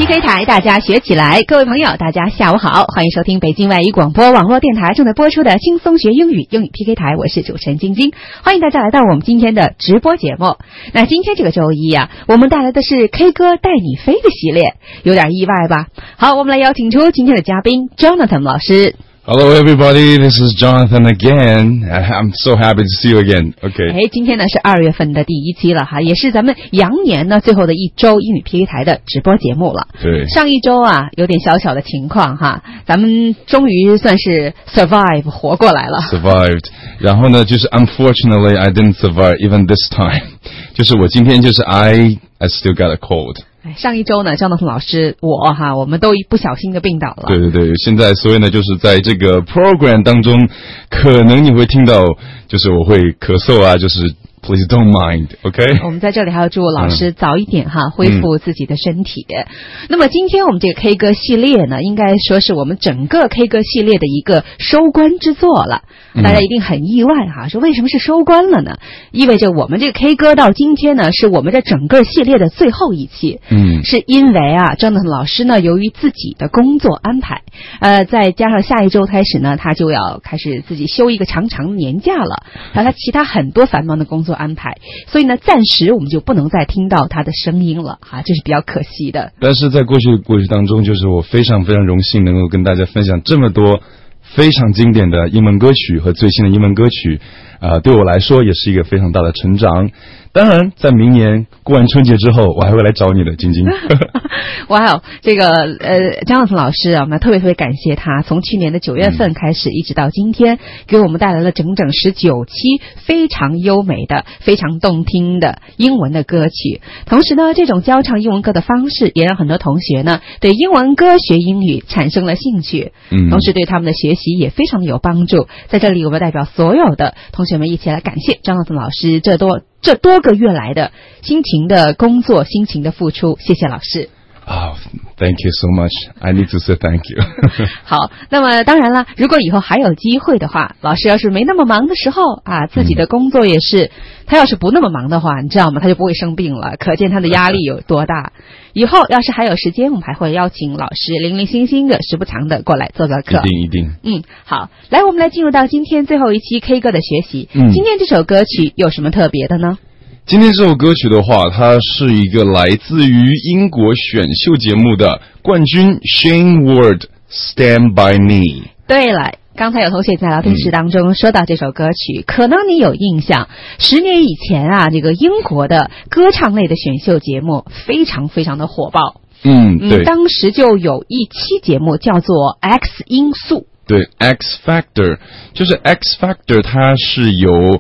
PK 台，大家学起来！各位朋友，大家下午好，欢迎收听北京外语广播网络电台正在播出的轻松学英语PK 台，我是主持人晶晶，欢迎大家来到我们今天的直播节目。那今天这个周一啊，我们带来的是 K 歌带你飞的系列，有点意外吧？好，我们来邀请出今天的嘉宾 Jonathan 老师。 Hello everybody, this is Jonathan again. I'm so happy to see you again. Okay. 今天呢是2月份的第一期了哈，也是咱们羊年呢最后的一周英语 PK 台的直播节目了。 对。 上一周啊有点小小的情况哈，咱们终于算是 survive 活过来了。 Survived. 然后呢，就是 unfortunately I didn't survive even this time. 就是我今天就是 I still got a cold. 上一周呢，Jonathan老师我们都不小心的病倒了。 对对对，现在所以呢，就是在这个 program 当中，可能你会听到，就是我会咳嗽啊，就是 please don't mind, OK？ 我们在这里还要祝老师早一点恢复自己的身体。那么今天我们这个 K 歌系列呢，应该说是我们整个 K 歌系列的一个收官之作了。大家一定很意外说为什么是收官了呢？意味着我们这个 K 歌到今天呢，是我们这整个系列的最后一期。是因为Jonathan 老师呢，由于自己的工作安排，再加上下一周开始呢，他就要开始自己休一个长长的年假了，还有他其他很多繁忙的工作安排，所以呢，暂时我们就不能再听到他的声音了这是比较可惜的。 但是在过去当中，就是我非常非常荣幸能够跟大家分享这么多非常经典的英文歌曲和最新的英文歌曲，对我来说也是一个非常大的成长。当然在明年过完春节之后，我还会来找你的，晶晶。 哇哦，这个Jonathan 老师我们特别感谢他，从去年的9月份开始，一直到今天，给我们带来了整整19期非常优美的、非常动听的英文的歌曲。同时呢，这种教唱英文歌的方式，也让很多同学呢对英文歌学英语产生了兴趣，同时对他们的学习也非常的有帮助。在这里，我们代表所有的同学们一起来感谢Jonathan 老师这多个月来的辛勤的工作、辛勤的付出，谢谢老师。 Thank you so much. I need to say thank you. 好，那么当然了，如果以后还有机会的话，老师要是没那么忙的时候自己的工作也是，他要是不那么忙的话，你知道吗？他就不会生病了，可见他的压力有多大。以后要是还有时间，我们还会邀请老师零零星星的、时不常的过来做客。 一定。 好，来，我们来进入到今天最后一期 K 歌的学习。今天这首歌曲有什么特别的呢？ 今天这首歌曲的话，它是一个来自于英国选秀节目的冠军 Shane Ward Stand By Me。 对了， 刚才有同学在聊天室当中说到这首歌曲，可能你有印象，10年以前这个英国的歌唱类的选秀节目非常非常的火爆。 对， 当时就有一期节目叫做 X 因素。 对， X Factor， 就是 X Factor， 它是由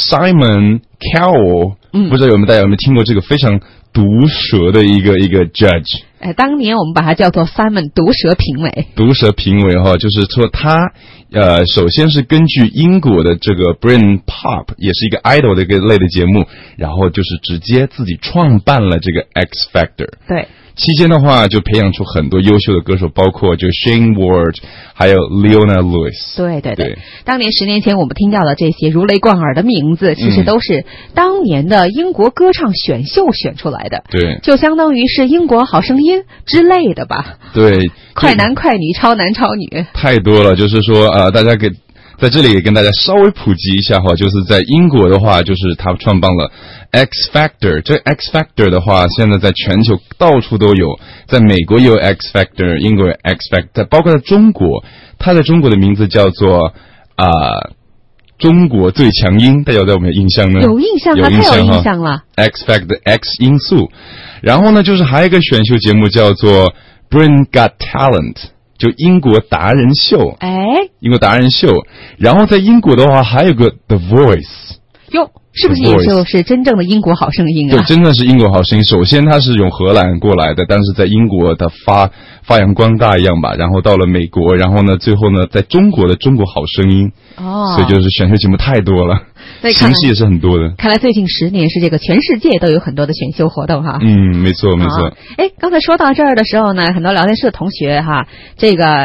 Simon Cowell，不知道大家有没有听过这个非常毒舌的一个 judge。 当年我们把它叫做 Simon 毒舌评委。毒舌评委就是说他首先是根据英国的这个 Britain Pop， 也是一个 idol 的一个类的节目，然后就是直接自己创办了这个 X Factor。 对。 期间的话就培养出很多优秀的歌手，包括就 Shane Ward 还有 Leona Lewis。 对，当年10年前我们听到的这些如雷贯耳的名字，其实都是当年的英国歌唱选秀选出来的。 对， 就相当于是英国好声音之类的吧。 对， 快男快女，超男超女， 太多了。就是说大家在这里也跟大家稍微普及一下就是在英国的话，就是他创办了 X Factor。 这 X Factor 的话现在在全球到处都有，在美国也有 X Factor， 英国有 X Factor， 包括在中国，它在中国的名字叫做中国最强音，大家有没有印象呢？ 有印象太有印象了。 X Factor X 因素。然后呢，就是还有一个选秀节目叫做 Britain Got Talent，就英国达人秀。英国达人秀。然后在英国的话还有个 The Voice。 是不是也就是真正的英国好声音对，真的是英国好声音。首先它是用荷兰过来的，但是在英国它发扬光大一样吧，然后到了美国，然后呢最后呢在中国的中国好声音。所以就是选秀节目太多了，形式也是很多的。 看来最近10年是这个全世界都有很多的选秀活动没错。 刚才说到这儿的时候呢，很多聊天室的同学这个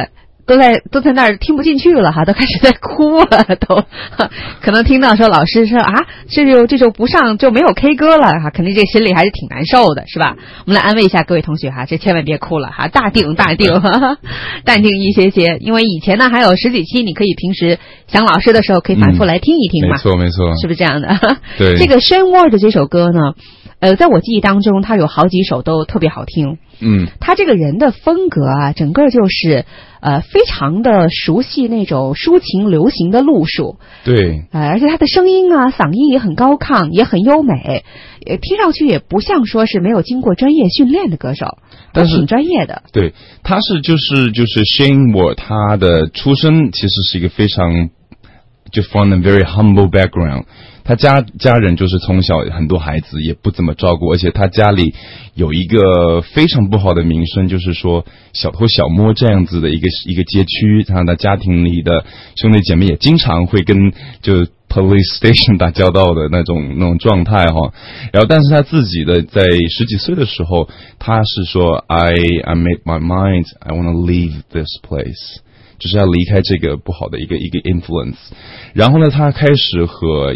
都在那儿听不进去了哈，都开始在哭了，都可能听到说老师说啊，这就不上就没有 K 歌了哈，肯定这心里还是挺难受的，是吧？我们来安慰一下各位同学哈，这千万别哭了哈，淡定淡定一些，因为以前呢还有10几期，你可以平时想老师的时候可以反复来听一听嘛， 没错， 是不是这样的？ 对， 这个 Shane Ward 这首歌呢，在我记忆当中，他有好几首都特别好听。他这个人的风格啊，整个就是非常的熟悉那种抒情流行的路数。对，而且他的声音啊，嗓音也很高亢，也很优美，听上去也不像说是没有经过专业训练的歌手，但是挺专业的。 对，他是就是 Shane Ward， 他的出身其实是一个非常就 from a very humble background。他家人就是从小很多孩子也不怎么照顾，而且他家里有一个非常不好的名声，就是说小偷小摸这样子的一个街区，然后他家庭里的兄弟姐妹也经常会跟就 police station 打交道的那种状态哈。然后但是他自己的在10几岁的时候，他是说 I made my mind, I want to leave this place，就是要离开这个不好的一个 influence。 然后呢，他开始和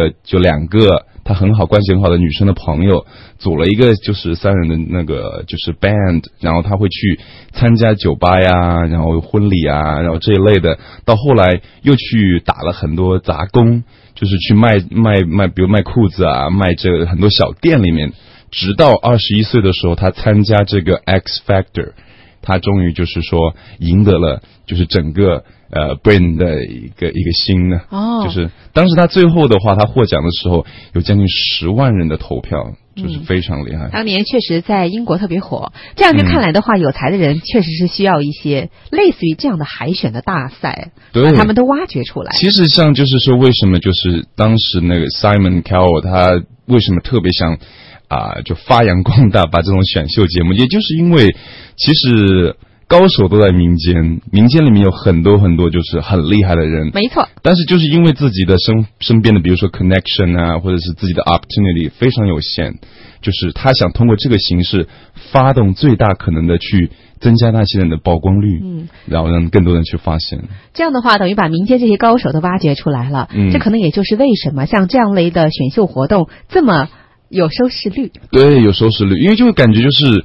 2个他关系很好的女生的朋友组了一个就是3人的那个就是 band， 然后他会去参加酒吧呀，然后婚礼啊，然后这一类的。到后来又去打了很多杂工，就是去卖比如卖裤子啊，卖这个很多小店里面。直到21岁的时候，他参加这个 X Factor，他终于就是说赢得了就是整个Britain 的一个心呢。就是当时他最后的话，他获奖的时候有将近10万人的投票，就是非常厉害。 当年确实在英国特别火。这样就看来的话，有才的人确实是需要一些类似于这样的海选的大赛，把他们都挖掘出来。 其实像就是说，为什么就是当时那个 Simon Cowell 他为什么特别想就发扬光大，把这种选秀节目，也就是因为其实高手都在民间里面有很多就是很厉害的人， 没错。但是就是因为自己的身边的比如说 connection 啊，或者是自己的 opportunity 非常有限，就是他想通过这个形式发动最大可能的去增加那些人的曝光率，然后让更多人去发现。 这样的话等于把民间这些高手都挖掘出来了，这可能也就是为什么像这样类的选秀活动这么有收视率。 对，有收视率，因为就会感觉就是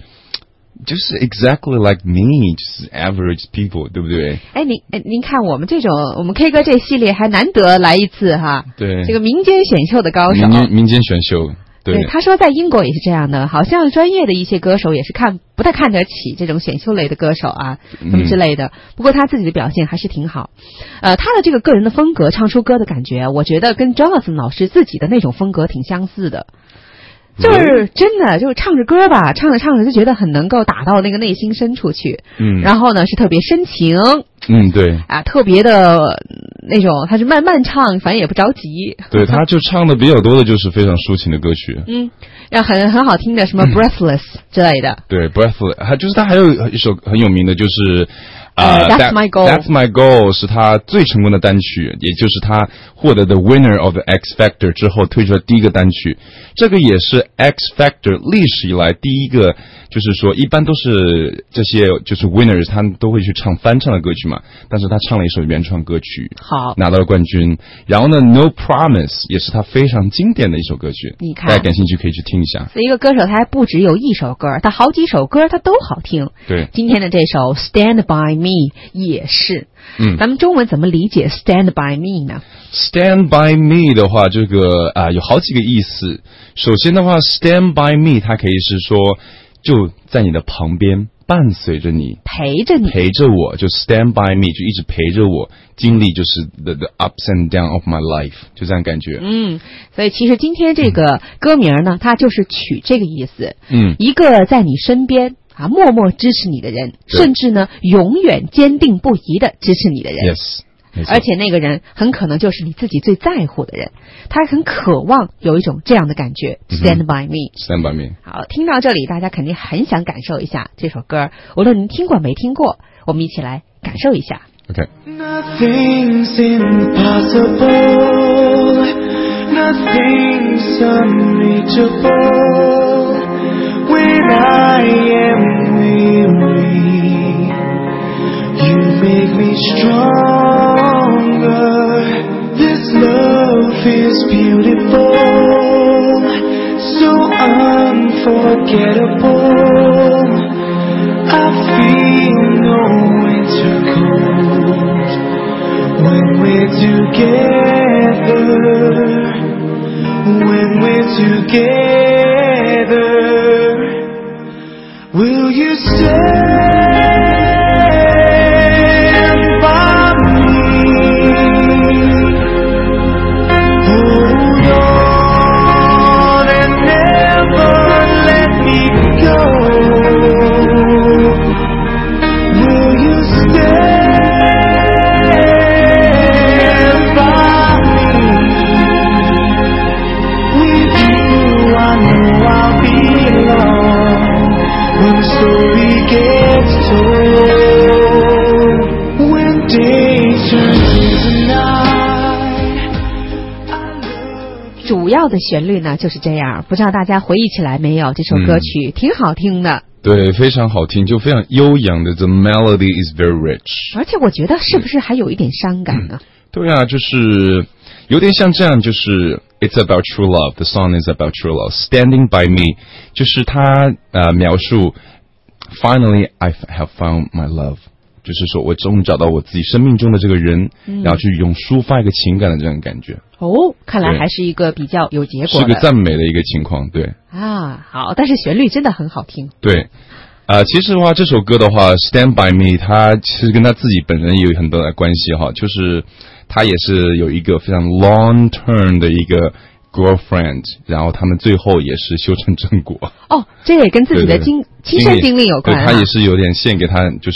exactly like me， 就是 average people， 对不对？ 您看我们我们 K 歌这系列还难得来一次哈。对，这个民间选秀的高手， 民间选秀。对， 他说在英国也是这样的，好像专业的一些歌手也是不太看得起这种选秀类的歌手啊，什么之类的。不过他自己的表现还是挺好。他的这个个人的风格，唱出歌的感觉，我觉得跟 Jonathan 老师自己的那种风格挺相似的。就是真的就是唱着歌吧，唱着唱着就觉得很能够打到那个内心深处去。然后呢是特别深情。 对特别的那种，他是慢慢唱，反正也不着急。 对，他就唱的比较多的就是非常抒情的歌曲。 然后很好听的什么 Breathless 之类的。 对 Breathless， 就是他还有一首很有名的就是 That's My Goal。 That's My Goal 是他最成功的单曲，也就是他获得的 Winner of the X Factor 之后推出的第一个单曲。这个也是 X Factor 历史以来第一个，就是说一般都是这些就是 winners 他们都会去唱翻唱的歌曲嘛，但是他唱了一首原创歌曲，好，拿到了冠军。然后呢 No Promise 也是他非常经典的一首歌曲，你看大家感兴趣可以去听一下。 所以一个歌手他还不只有一首歌，他好几首歌他都好听。 对， 今天的这首 Stand By Me 也是。咱们中文怎么理解 Stand By Me 呢？ Stand By Me 的话，这个有好几个意思。首先的话 Stand By Me 它可以是说就在你的旁边，伴随着你， 陪着我，就 stand by me， 就一直陪着我，经历就是 the ups and down of my life， 就这样感觉。 所以其实今天这个歌名呢，它就是取这个意思。一个在你身边默默支持你的人，甚至呢永远坚定不移的支持你的人。 Yes。 而且那个人很可能就是你自己最在乎的人，他很渴望有一种这样的感觉。Stand by me， Stand by me。 好，听到这里大家肯定很想感受一下这首歌，无论您听过没听过，我们一起来感受一下。 Okay. Nothing's impossible, nothing's unreachable when I am weary, you make me beautiful, so unforgettable. I feel no winter cold when we're together. When we're together, will you stand by me? Hold on and never let me go. Will you stand by me? With you I know I'll belong. When the story gets told, when day turns into night, I love 主要的旋律呢就是这样，不知道大家回忆起来没有？这首歌曲挺好听的。 对，非常好听，就非常悠扬的。The melody is very rich， 而且我觉得是不是还有一点伤感呢？ 对啊，就是有点像这样，就是 It's about true love. The song is about true love. Standing by me， 就是他描述 Finally I have found my love， 就是说我终于找到我自己生命中的这个人，然后去用抒发一个情感的这种感觉。 哦，看来还是一个比较有结果的， 是个赞美的一个情况，对。 啊，好，但是旋律真的很好听。 对。其实的话，这首歌的话 ，Stand by Me， 它其实跟他自己本人也有很多的关系哈，就是他也是有一个非常 long term 的一个 girlfriend， 然后他们最后也是修成正果。 哦，这也跟自己的亲身经历有关啊。 对，他也是有点献给他，就是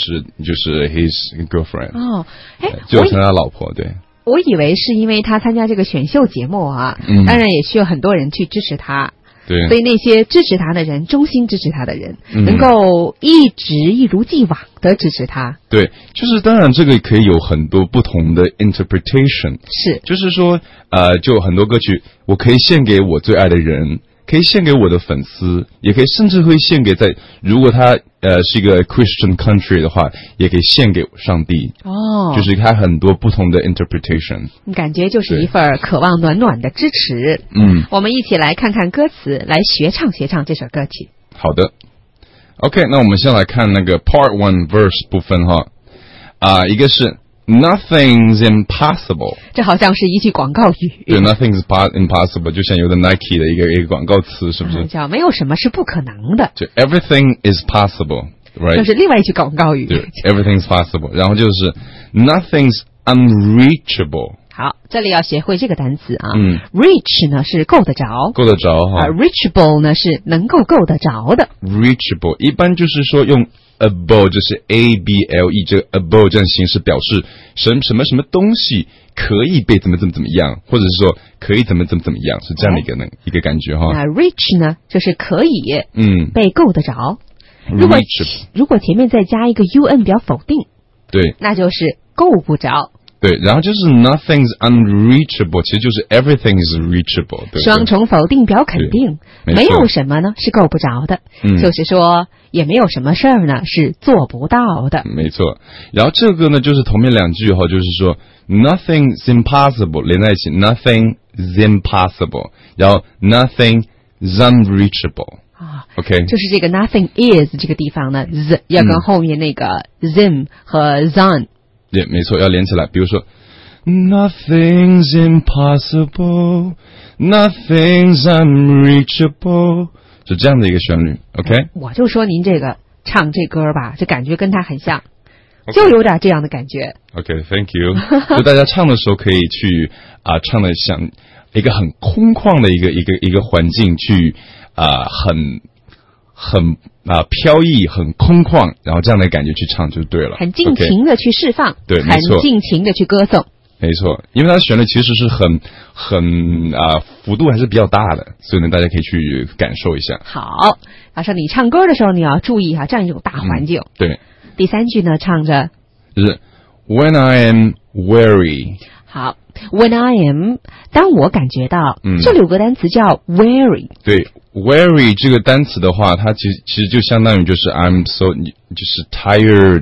his girlfriend。 哦，哎， 最后成他老婆，对。 我以为是因为他参加这个选秀节目啊，当然也需要很多人去支持他。 对， 所以那些支持他的人，衷心支持他的人，能够一直一如既往的支持他。 对，就是当然这个可以有很多不同的 interpretation， 是， 就是说就很多歌曲，我可以献给我最爱的人，可以献给我的粉丝，也可以甚至会献给如果他是一个 Christian country 的话，也可以献给上帝。哦，就是他很多不同的 interpretation。 感觉就是一份渴望暖暖的支持。我们一起来看看歌词，来学唱这首歌曲。 好的 ，OK， 那我们先来看那个 Part 1 Verse 部分哈。一个是 Nothing's impossible， 这好像是一句广告语。 对 ，Nothing's impossible， 就像有的 Nike 的一个广告词，是不是？ 叫没有什么是不可能的。 就 Everything is possible，right？ 这是另外一句广告语。 对 ，Everything's possible， 然后就是 Nothing's unreachable。 好，这里要学会这个单词啊。reach 呢是够得着， 够得着哈。 reachable 呢是能够够得着的。 reachable 一般就是说用 able， 就是 able， 这个 able 这样形式表示什么东西可以被怎么样，或者是说可以怎么样，是这样的一个感觉哈。 那 reach 呢就是可以被够得着。如果前面再加一个 un 表否定， 对， 那就是够不着。 对，然后就是 nothing's unreachable， 其实就是 everything is reachable， 对， 双重否定表肯定，没有什么呢是够不着的，就是说也没有什么事儿呢是做不到的。 没错，然后这个呢就是头面两句哈，就是说 nothing's impossible 连在一起 ，nothing is impossible， 然后 nothing is unreachable。OK， 就是这个 nothing is 这个地方呢 z 要跟后面那个 zim 和 zon。 对，没错，要连起来。比如说 ，Nothing's impossible, nothing's unreachable， 是这样的一个旋律。OK， 我就说您这个唱这歌吧，就感觉跟他很像，就有点这样的感觉。 OK，Thank you。就大家唱的时候可以去唱的像一个很空旷的一个环境去很飘逸，很空旷，然后这样的感觉去唱就对了， 很尽情的去释放， 对，没错， 很尽情的去歌颂， 没错，因为它的旋律其实是很幅度还是比较大的，所以呢大家可以去感受一下。 好，老师你唱歌的时候你要注意这样一种大环境。 对， 第三句呢唱着就是 When I am weary。 好 ，When I am， 当我感觉到，这里有个单词叫 weary。 对 ，weary 这个单词的话，它其实就相当于就是 I'm so 就是 tired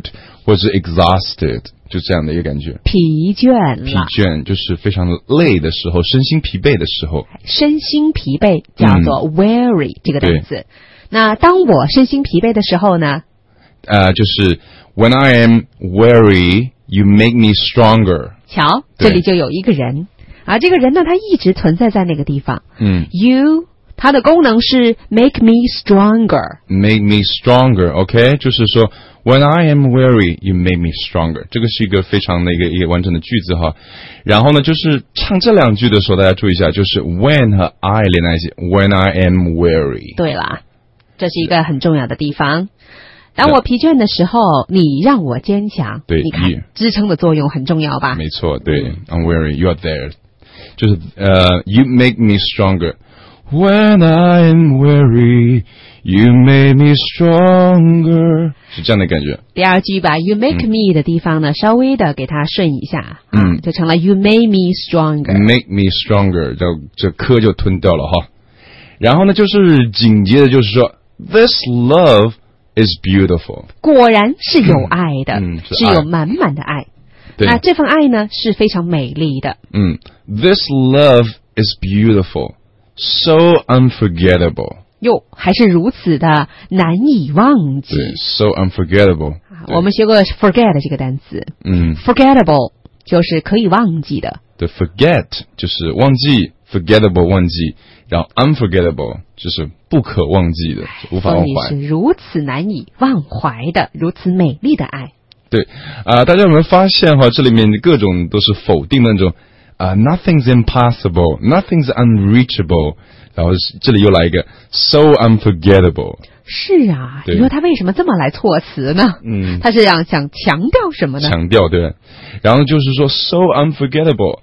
或者是 exhausted， 就这样的一个感觉。 疲倦了， 疲倦就是非常累的时候，身心疲惫的时候。 身心疲惫叫做 weary 这个单词。那当我身心疲惫的时候呢？ 就是 when I am weary, you make me stronger。 瞧，这里就有一个人啊，这个人呢，他一直存在在那个地方。You， 它的功能是 make me stronger。make me stronger，OK， 就是说 when I am weary, you make me stronger。这个是一个非常的一个完整的句子哈。然后呢，就是唱这两句的时候，大家注意一下，就是 when 和 I 连在一起 ，when I am weary。 对啦，这是一个很重要的地方。当我疲倦的时候，你让我坚强。 对， 你看支撑的作用很重要吧？ 没错，对 ，I'm weary, you are there。就是you make me stronger. When I am weary, you make me stronger. 是这样的感觉。 第二句把 you make me 的地方呢，稍微的给它顺一下，就成了 you make me stronger. Make me stronger， 这颗就吞掉了哈。然后呢，就是紧接着就是说 ，this love is beautiful。 果然是有爱的，是有满满的爱。 对， 那这份爱呢是非常美丽的。 This love is beautiful, so unforgettable。 哟，还是如此的难以忘记。 对 ，so unforgettable。 我们学过 forget 这个单词。forgettable 就是可以忘记的。 对 ，forget 就是忘记 ，forgettable 忘记，然后 unforgettable 就是不可忘记的，无法忘怀。 所以是如此难以忘怀的，如此美丽的爱。 对大家有没有发现哈？这里面各种都是否定的那种nothing's impossible, nothing's unreachable， 然后这里又来一个 so unforgettable。 是啊，你说他为什么这么来措辞呢？他是想强调什么呢？ 强调对，然后就是说 so unforgettable,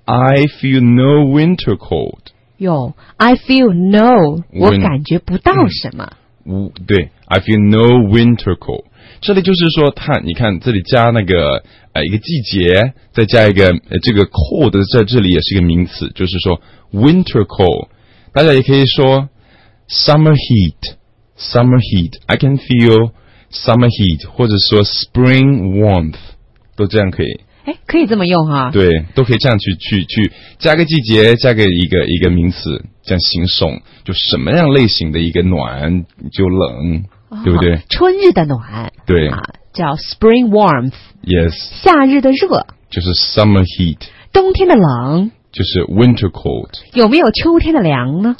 I feel no winter cold。 哟 ，I feel no， 我感觉不到什么。 对 ，I feel no winter cold。这里就是说，你看这里加那个一个季节，再加一个这个 cold 在这里也是一个名词，就是说 winter cold。大家也可以说 summer heat，summer heat。I can feel summer heat， 或者说 spring warmth， 都这样可以。 可以这么用啊？ 对，都可以这样去加个季节，加个一个名词，这样形容就什么样类型的一个暖就冷。对不对？ 春日的暖， 对叫 spring warmth。Yes， 夏日的热就是 summer heat。 冬天的冷就是 winter cold。有没有秋天的凉呢？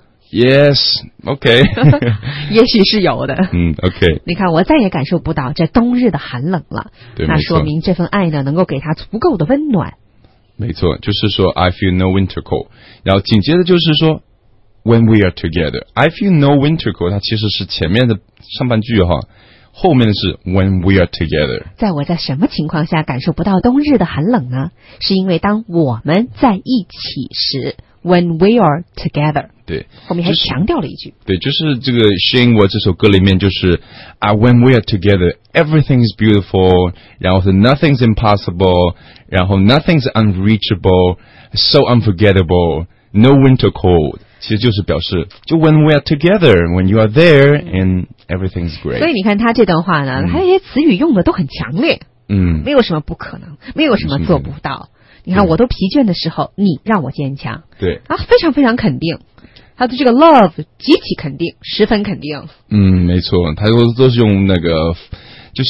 Yes，OK， 也许是有的。 OK。 你看，我再也感受不到这冬日的寒冷了。 对， 那说明这份爱呢，能够给他足够的温暖。 没错，就是说 I feel no winter cold， 然后紧接着就是说。When we are together, I feel no winter cold。 它其实是前面的上半句哈，后面的是 When we are together。在我在什么情况下感受不到冬日的寒冷呢？是因为当我们在一起时 ，When we are together。 对， 后面还强调了一句。 对，就是这个 Shane 我这首歌里面就是When we are together, everything is beautiful， 然后是 Nothing's impossible， 然后 Nothing's unreachable， so unforgettable， no winter cold。其实就是表示，就 when we are together, when you are there, and everything's great。 所以你看他这段话呢，他这些词语用的都很强烈，没有什么不可能，没有什么做不到。你看，我都疲倦的时候，你让我坚强。 对非常非常肯定，他的这个 love 极其肯定，十分肯定。 没错，他都是用那个就是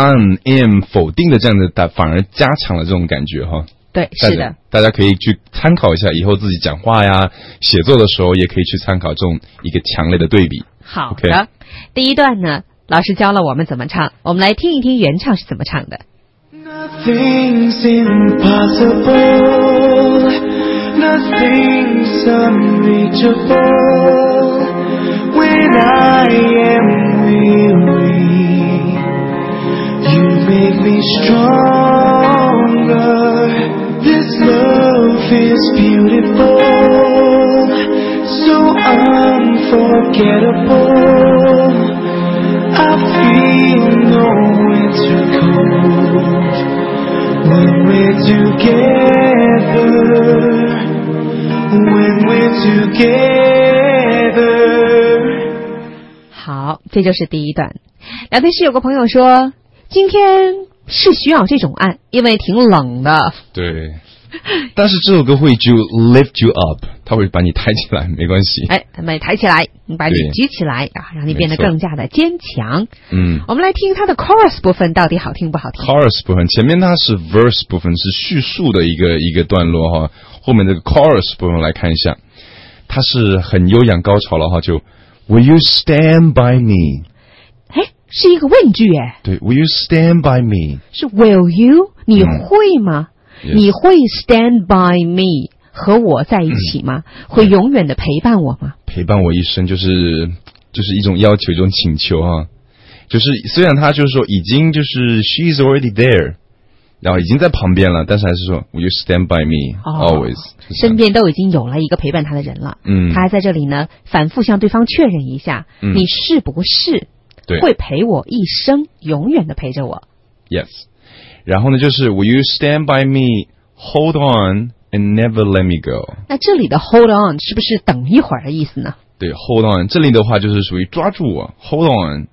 am 否定的这样的，反而加强了这种感觉哈。 对，是的， 大家可以去参考一下，以后自己讲话呀、写作的时候，也可以去参考这种一个强烈的对比。 好的，第一段呢，老师教了我们怎么唱，我们来听一听原唱是怎么唱的。 Nothing's impossible, nothing's unreachable. When I am weary, you make me stronger.This love is beautiful, so unforgettable. I feel no winter cold when we're together, when we're together. 好，这就是第一段。聊天室有个朋友说，今天是需要这种爱，因为挺冷的。 对。但是这首歌会就 lift you up， 它会把你抬起来，没关系。 哎，把你抬起来，把你举起来啊，让你变得更加的坚强。我们来听它的 chorus 部分到底好听不好听。 chorus 部分前面它是 verse 部分，是叙述的一个段落哈，后面这个 chorus 部分来看一下，它是很悠扬高潮了哈，就 Will you stand by me？ 哎，是一个问句哎。 对 ，Will you stand by me？ 是 Will you？ 你会吗？你会 stand by me 和我在一起吗？会永远的陪伴我吗？ 陪伴我一生就是一种要求，一种请求啊。就是虽然他就是说已经就是 she's already there， 然后已经在旁边了，但是还是说 will you stand by me always， 身边都已经有了一个陪伴他的人了。他还在这里呢，反复向对方确认一下，你是不是会陪我一生，永远的陪着我 ？Yes。然后呢，就是 Will you stand by me, hold on and never let me go？ 那这里的 hold on 是不是等一会儿的意思呢？ 对 ，hold on 这里的话就是属于抓住我 ，hold on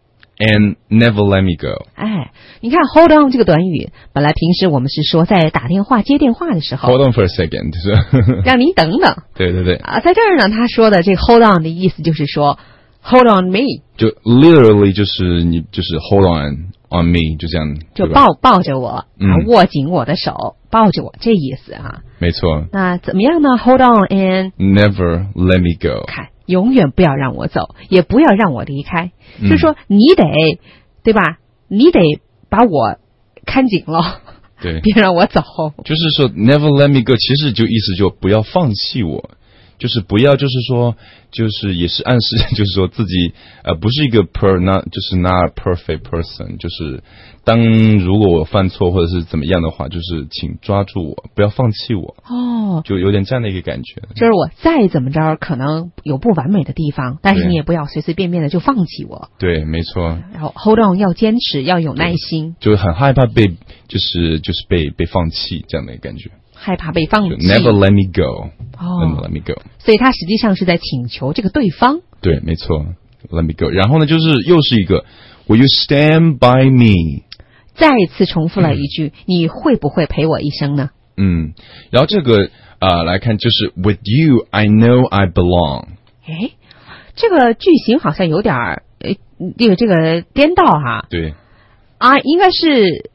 and never let me go。 哎，你看 hold on 这个短语，本来平时我们是说在打电话接电话的时候 ，hold on for a second， 就是让你等等。 对对对。 啊，在这儿呢，他说的这个 hold on 的意思就是说 hold on me， 就 literally 就是你就是 hold on me， 就这样， 就抱着我，握紧我的手，抱着我，这意思啊。 没错。 那怎么样呢 ？Hold on and never let me go。 看，永远不要让我走，也不要让我离开。就是说，你得，对吧？你得把我看紧了， 对， 别让我走。 就是说 never let me go， 其实就意思就不要放弃我。就是不要，就是说，就是也是暗示，就是说自己不是一个就是not a perfect person， 就是如果我犯错或者是怎么样的话，就是请抓住我，不要放弃我。哦，就有点这样的一个感觉。 就是我再怎么着，可能有不完美的地方，但是你也不要随随便便的就放弃我。 对，没错。 然后 hold on 要坚持，要有耐心。 就很害怕就是被放弃这样的一个感觉。 害怕被放弃 ，Never let me go，Never let me go。 所以他实际上是在请求这个对方。 对，没错 ，Let me go。然后呢，就是又是一个 Will you stand by me？ 再次重复了一句，你会不会陪我一生呢？ 然后这个来看就是 With you, I know I belong。 哎，这个句型好像有点这个颠倒哈。 对应该是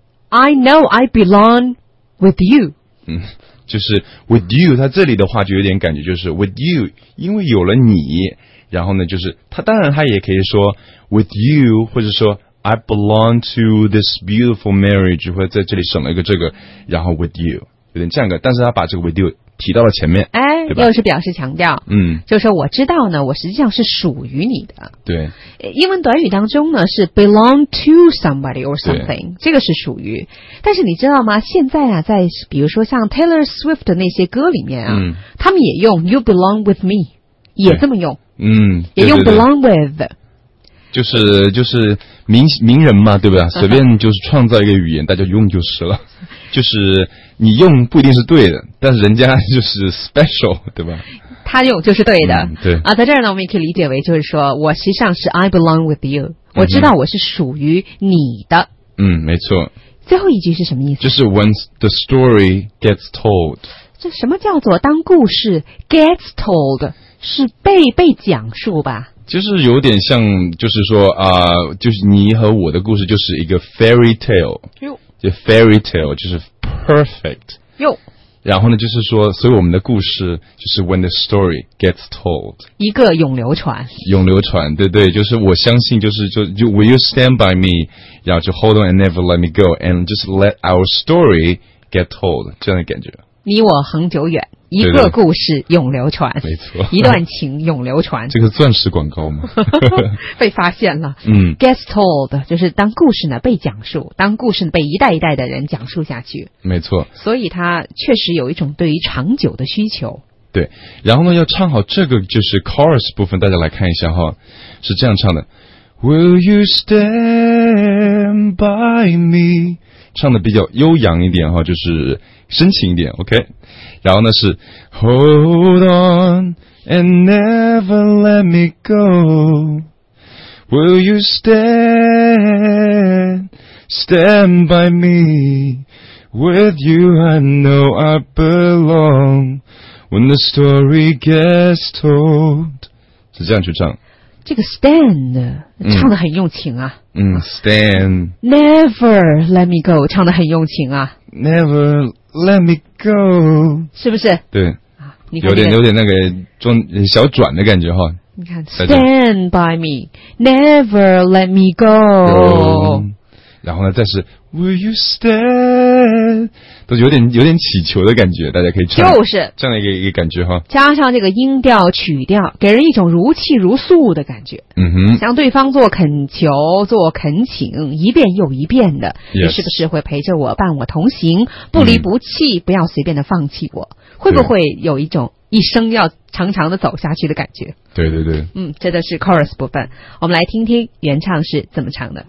I know I belong with you。 就是 with you， 它这里的话就有点感觉就是 with you， 因为有了你，然后呢，就是它当然它也可以说 with you， 或者说 I belong to this beautiful marriage， 或者在这里省了一个这个，然后 with you， 有点这样的，但是他把这个 with you 提到了前面， 哎，又是表示强调，就是说我知道呢，我实际上是属于你的。 对， 英文短语当中呢是 belong to somebody or something， 这个是属于。但是你知道吗？现在啊，在比如说像 Taylor Swift 的那些歌里面啊，他们也用 you belong with me， 也这么用，也用 belong with。 就是名人嘛，对吧？随便就是创造一个语言，大家用就是了。就是你用不一定是对的，但是人家就是 special， 对吧？ 他用就是对的。 对啊，在这儿呢，我们也可以理解为就是说我实际上是 I belong with you， 我知道我是属于你的。 没错。 最后一句是什么意思？ 就是 when the story gets told。 这什么叫做当故事 gets told？ 是被讲述吧？ 就是有点像，就是说就是你和我的故事就是一个 fairy tale， 就 fairy tale 就是 perfect。然后呢，就是说，所以我们的故事就是 when the story gets told， 一个永流传， 对对，就是我相信，就 will you stand by me， 然后就 hold on and never let me go，and just let our story get told， 这样的感觉。 你我恒久远，一个故事永流传， 没错， 一段情永流传。 这个钻石广告吗？ 被发现了。Gets told 就是当故事呢被讲述，当故事被一代一代的人讲述下去。 没错。 所以它确实有一种对于长久的需求。 对，然后呢，要唱好这个就是 chorus 部分，大家来看一下哈，是这样唱的 ：Will you stand by me？ 唱的比较悠扬一点哈，就是深情一点 ，OK。然后呢是 Hold on and never let me go. Will you stand stand by me. With you I know I belong. When the story gets told. 是这样去唱。 这个 stand 唱得很用情啊。 stand. Never let me go 唱得很用情啊。 Never let me go. 是不是？ 对。 你看有点那个小转的感觉哈。 你看 stand by me, never let me go. 然后呢，再是 Will you stand， 都有点祈求的感觉，大家可以唱， 就是这样的一个感觉哈。 加上这个音调曲调，给人一种如泣如诉的感觉。向对方做恳求，做恳请，一遍又一遍的。你是不是会陪着我，伴我同行，不离不弃，不要随便的放弃我？会不会有一种一生要长长的走下去的感觉？ 对对对。 这都是 chorus 部分，我们来听听原唱是怎么唱的。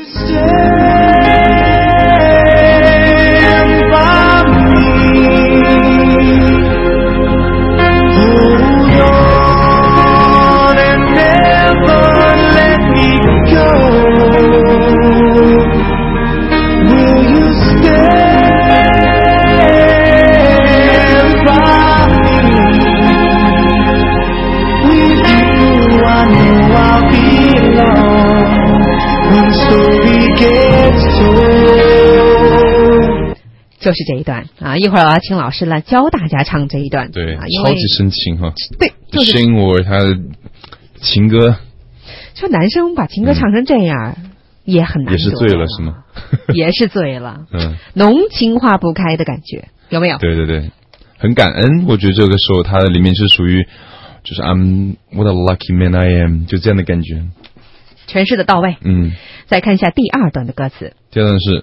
就是这一段啊，一会儿我要请老师来教大家唱这一段。 对， 因为超级深情哈。 对，就是 Shane Ward 他的情歌。 说男生把情歌唱成这样，也很难得。 也是醉了是吗？ 也是醉了。浓情化不开的感觉，有没有？ 对对对，很感恩。我觉得这个时候它里面是属于，就是 what a lucky man I am， 就这样的感觉。 诠释的到位。再看一下第二段的歌词。 第二段是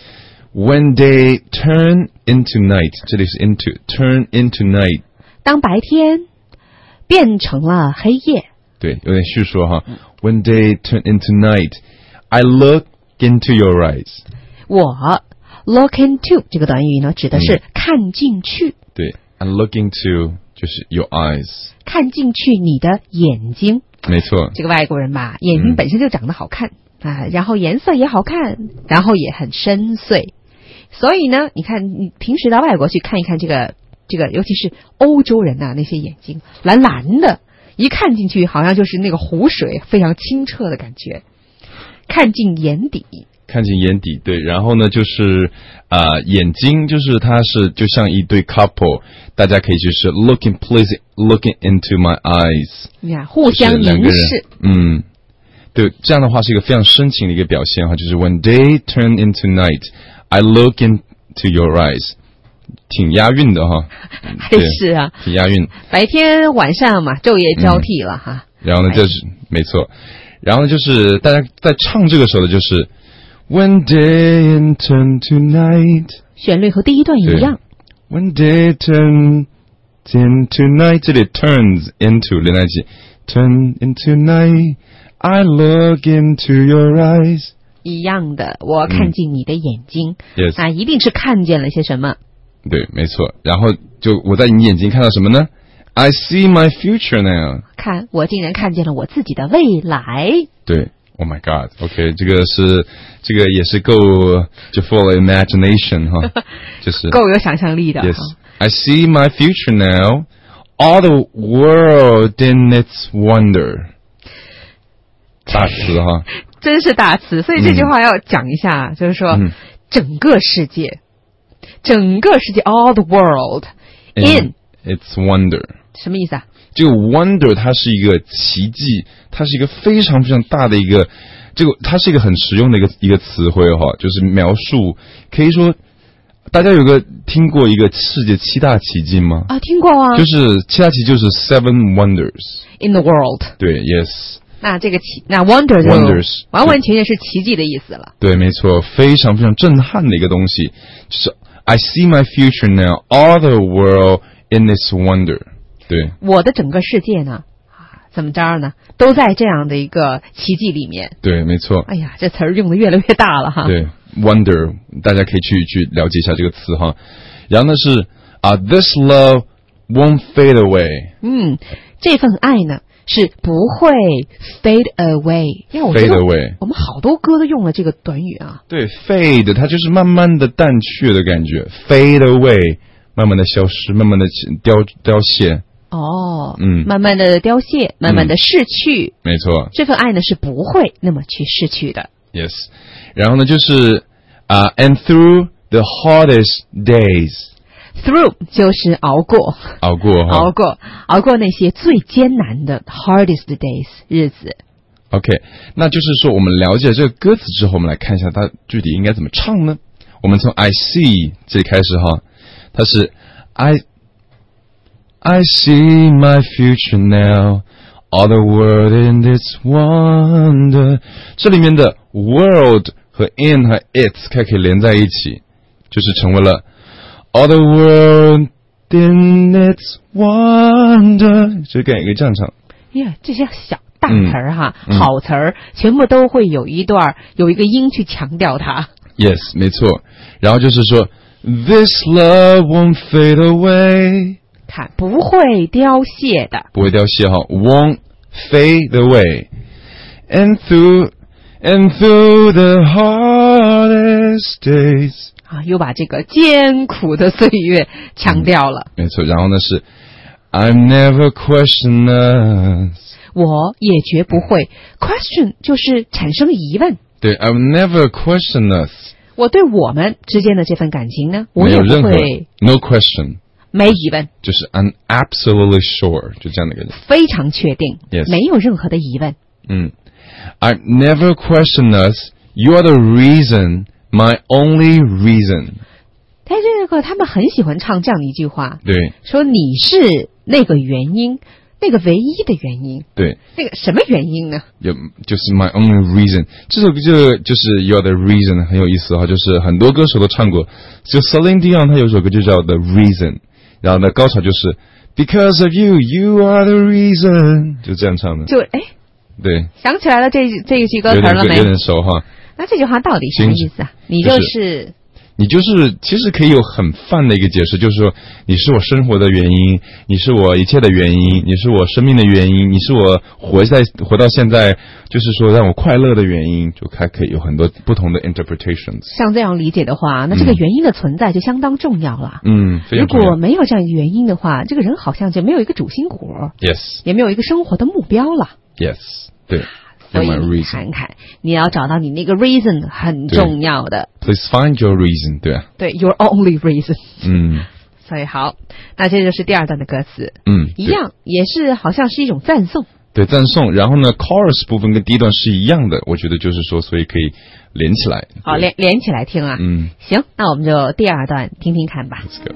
When day turn into night， 这里是 into turn into night， 当白天变成了黑夜。 对，有点叙说哈。When day turn into night, I look into your eyes。 我 look into 这个短语呢，指的是看进去。 对 ，I look into 就是 your eyes， 看进去你的眼睛。 没错。 这个外国人吧，眼睛本身就长得好看然后颜色也好看，然后也很深邃。所以呢，你看你平时到外国去看一看这个，尤其是欧洲人那些眼睛蓝蓝的，一看进去好像就是那个湖水非常清澈的感觉，看进眼底。 看进眼底，对。然后呢，就是眼睛就是它是就像一对 couple， 大家可以就是 looking into my eyes， 你看互相凝视。 对，这样的话是一个非常深情的一个表现哈，就是 When day turn into night。I look into your eyes， 挺押韵的哈。 还是啊， 挺押韵。 白天晚上嘛，昼夜交替了哈。 然后呢，就是没错。然后就是大家在唱这个时候的就是 When day turn to night， 旋律和第一段一样。 When day turn into night， 这里 turns into 连在一起 ，turn into night，I look into your eyes。 一样的，我看进你的眼睛， 那一定是看见了些什么。 对，没错。然后就我在你眼睛看到什么呢 ？I see my future now。 看，我竟然看见了我自己的未来。 对 ，Oh my God，OK， 这个也是够就 full of imagination 哈，就是够有想象力的。 Yes，I see my future now，all the world in its wonder。大词哈。 真是大词，所以这句话要讲一下，就是说，整个世界 all the world in its wonder， 什么意思啊？ 这个 wonder 它是一个奇迹，它是一个非常非常大的一个，它是一个很实用的一个词汇哈，就是描述，可以说大家有听过一个世界7大奇迹吗？ 听过啊， 就是7大奇迹就是 seven wonders in the world。 对 ，yes。 那这个那 wonder 就完完全全是奇迹的意思了。 对，没错，非常非常震撼的一个东西，就是 I see my future now, all the world in this wonder。对， 我的整个世界呢，怎么着呢，都在这样的一个奇迹里面。 对，没错。 哎呀，这词儿用的越来越大了哈。 对 ，wonder， 大家可以去了解一下这个词哈。然后呢是this love won't fade away。 这份爱呢。 是不会 fade away。因为我觉得 fade away 我们好多歌都用了这个短语啊。 对 fade 它就是慢慢的淡去的感觉 ，fade away 慢慢的消失，慢慢的凋谢。 哦，慢慢的凋谢，慢慢的逝去。 没错， 这份爱呢是不会那么去逝去的。 Yes， 然后呢就是and through the hardest days。Through 就是熬过那些最艰难的 hardest days 日子。 OK， 那就是说我们了解这个歌词之后，我们来看一下它具体应该怎么唱呢？我们从 I see 这里开始哈，它是 I see my future now, all the world in its wonder。这里面的 world 和 in 和 it 可以连在一起，就是成为了 all the world in its wonder。这个这样唱。 这些小大词儿哈，好词儿，全部都会有一段有一个音去强调它。 Yes， 没错。然后就是说 ，This love won't fade away。 看，不会凋谢的， 不会凋谢哈 ，won't fade away。And through the hardest days。 又把这个艰苦的岁月强调了。 没错。然后呢是 I never question us。 我也绝不会 question 就是产生疑问。 对 ，I will never question us。 我对我们之间的这份感情呢，我也不会 no question， 没疑问， 就是 I'm absolutely sure， 就这样的感觉， 非常确定， yes， 没有任何的疑问。 I never question us. You are the reason, my only reason。 但是这个他们很喜欢唱这样的一句话， 对， 说你是那个原因。那个唯一的原因， 对， 那个什么原因呢？ 就是 my only reason。这首歌就是 You're the reason， 很有意思哈，就是很多歌手都唱过。就 Celine Dion 他有首歌就叫 The Reason， 然后呢高潮就是 Because of you, you are the reason， 就这样唱的。对， 想起来了这句歌词了没？ 有点熟哈。 那这句话到底什么意思啊？ 你就是其实可以有很泛的一个解释，就是说你是我生活的原因，你是我一切的原因，你是我生命的原因，你是我活到现在，就是说让我快乐的原因，就还可以有很多不同的 interpretations。 像这样理解的话，那这个原因的存在就相当重要了。 非常重要。 如果没有这样一个原因的话，这个人好像就没有一个主心骨 ，yes， 也没有一个生活的目标了 ，yes， 对。 所以你看看，你要找到你那个 reason 很重要的。 Please find your reason， 对啊。 对 ，your only reason。所以好，那这就是第二段的歌词。一样也是好像是一种赞颂。 对，赞颂。然后呢 ，chorus 部分跟第一段是一样的，我觉得就是说，所以可以连起来。 好，连起来听啊。行，那我们就第二段听听看吧。 Let's go。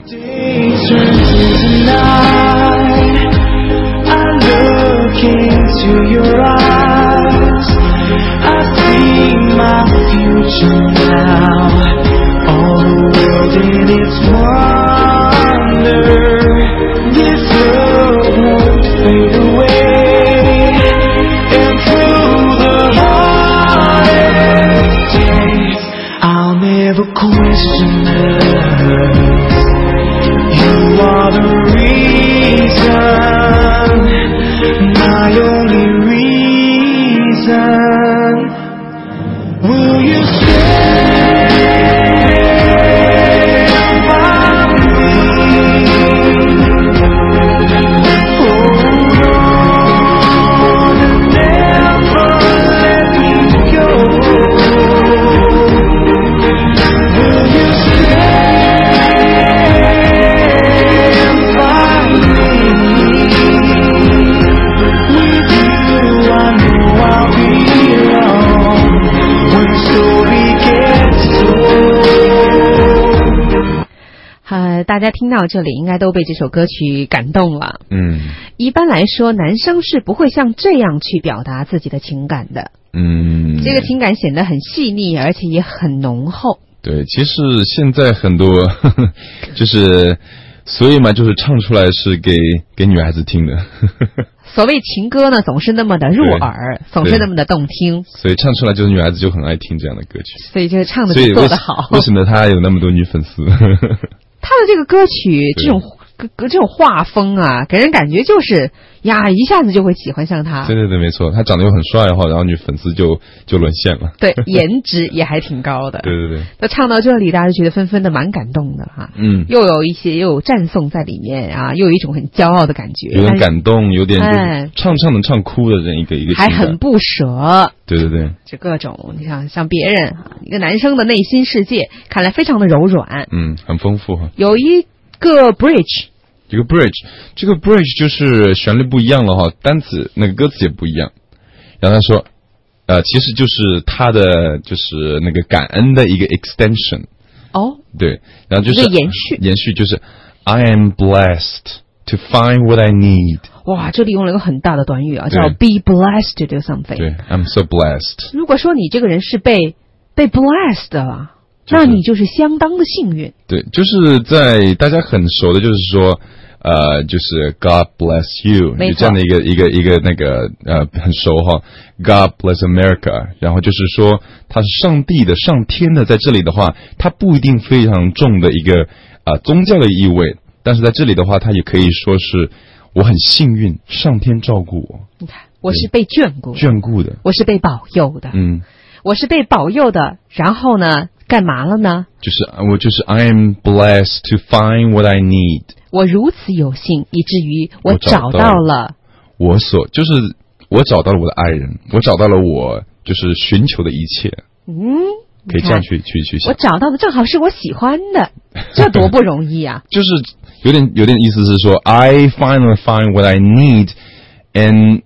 I look into your eyes, I see my future now, all the world in its wonder, this love won't fade away, and through the hardest days, I'll never question us, you are the reason，my only reason. Will you stand by me? Hold on and never let me go. Will you stand by me? I'll be wrong when the story gets told。 大家听到这里应该都被这首歌曲感动了。一般来说，男生是不会像这样去表达自己的情感的。这个情感显得很细腻，而且也很浓厚。 对，其实现在很多就是所以嘛，就是唱出来是给女孩子听的。 所谓情歌呢，总是那么的入耳，总是那么的动听， 所以唱出来就是女孩子就很爱听这样的歌曲。 所以这个唱的就做得好。 为什么他有那么多女粉丝？ 他的这个歌曲这种这种画风啊，给人感觉就是呀，一下子就会喜欢上他。 对对对，没错，他长得又很帅的话，然后女粉丝就沦陷了。 对，颜值也还挺高的。 对对对。 那唱到这里，大家就觉得纷纷的蛮感动的哈。又有赞颂在里面啊，又有一种很骄傲的感觉， 有点感动，有点就是唱哭的这一个情感， 还很不舍。 对对对， 就各种你像别人一个男生的内心世界，看来非常的柔软。 很丰富哈。 有一个 bridge。 这个 bridge 就是旋律不一样了哈，单词那个歌词也不一样。然后他说，其实就是他的就是那个感恩的一个 extension。哦，对，然后就是延续就是 I am blessed to find what I need。 哇，这里用了一个很大的短语啊，叫 be blessed to do something。 对 ，I'm so blessed。 如果说你这个人是被 blessed 的了。那你就是相当的幸运。 对，就是在大家很熟的，就是说，就是 God bless you， 就这样的一个那个很熟哈 ，God bless America。然后就是说，它是上帝的、上天的，在这里的话，它不一定非常重的一个宗教的意味，但是在这里的话，它也可以说是我很幸运，上天照顾我。 你看，我是被眷顾的，我是被保佑的，我是被保佑的。然后呢？干嘛了呢？ 我就是 I am blessed to find what I need。 我如此有幸，以至于我找到了我找到了我的爱人，我找到了我就是寻求的一切。可以这样去想。 我找到的正好是我喜欢的，这多不容易啊！ 就是有点意思是说 I finally find what I need and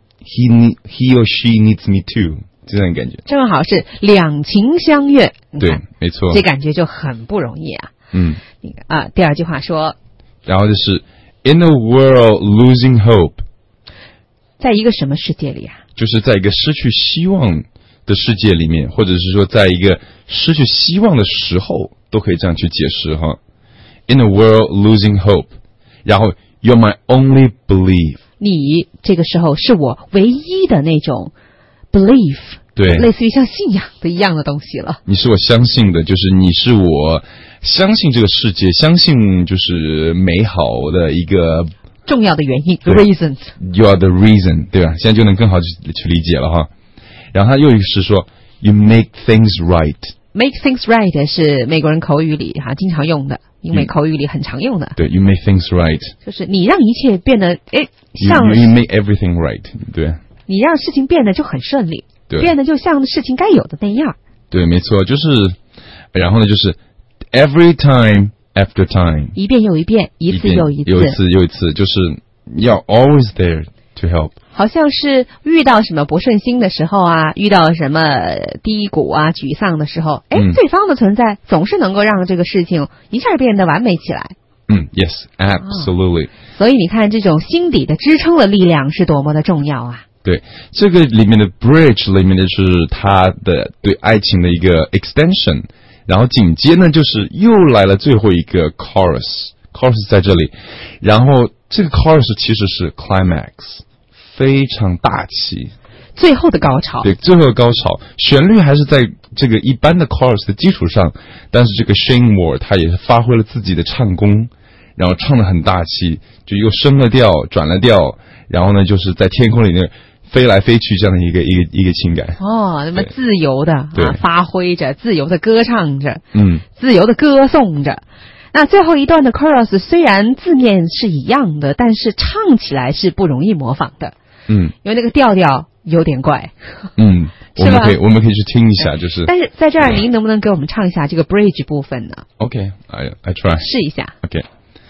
he or she needs me too。这样的感觉正好是两情相悦。 对，没错， 这感觉就很不容易啊。第二句话说， 然后就是 In a world losing hope， 在一个什么世界里啊？ 就是在一个失去希望的世界里面，或者是说在一个失去希望的时候，都可以这样去解释哈。In a world losing hope， 然后 You're my only belief， 你这个时候是我唯一的那种belief。 对， 类似于像信仰的一样的东西了。 你是我相信的，就是你是我相信这个世界，相信就是美好的一个重要的原因 reason。 You are the reason， 对吧？现在就能更好去理解了哈。然后他又是说 You make things right。 Make things right 是美国人口语里经常用的，英美口语里很常用的。 对 You make things right， 就是你让一切变得像 you make everything right。 对， 你让事情变得就很顺利，变得就像事情该有的那样。 对，没错，就是然后呢就是 every time after time， 一遍又一遍，一次又一次， 有一次又一次，就是要 always there to help。 好像是遇到什么不顺心的时候啊，遇到什么低谷啊沮丧的时候，对方的存在总是能够让这个事情一下变得完美起来。 Yes, absolutely。 所以你看这种心底的支撑的力量是多么的重要啊。 对，这个里面的 bridge 里面的是他的对爱情的一个 extension， 然后紧接呢就是又来了最后一个 chorus 在这里，然后这个 chorus 其实是 climax， 非常大气， 最后的高潮。 对，最后的高潮，旋律还是在这个一般的 chorus 的基础上，但是这个 Shane Moore 他也是发挥了自己的唱功，然后唱得很大气，就又升了调转了调，然后呢就是在天空里面飞来飞去这样的一个情感。 那么自由的发挥着，自由的歌唱着，自由的歌颂着。那最后一段的 chorus 虽然字面是一样的，但是唱起来是不容易模仿的。因为那个调调有点怪。 我们可以去听一下，就是。 但是在这儿，您能不能给我们唱一下这个 bridge 部分呢 ？Okay, I try. 试一下。 Okay.